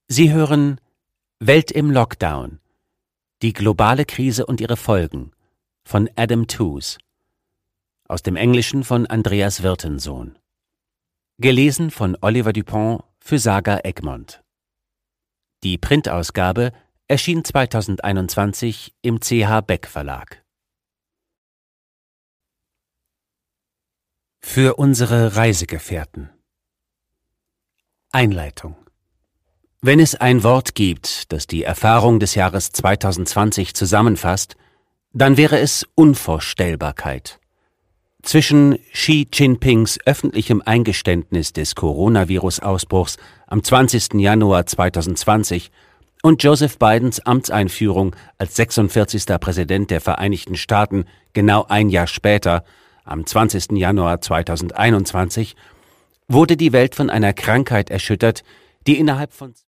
Sie hören Welt im Lockdown. Die globale Krise und ihre Folgen von Adam Tooze. Aus dem Englischen von Andreas Wirtensohn. Gelesen von Oliver Dupont für Saga Egmont. Die Printausgabe erschien 2021 im CH Beck Verlag. Für unsere Reisegefährten. Einleitung. Wenn es ein Wort gibt, das die Erfahrung des Jahres 2020 zusammenfasst, dann wäre es Unvorstellbarkeit. Zwischen Xi Jinpings öffentlichem Eingeständnis des Coronavirus-Ausbruchs am 20. Januar 2020 und Joseph Bidens Amtseinführung als 46. Präsident der Vereinigten Staaten genau ein Jahr später, am 20. Januar 2021, wurde die Welt von einer Krankheit erschüttert, die innerhalb von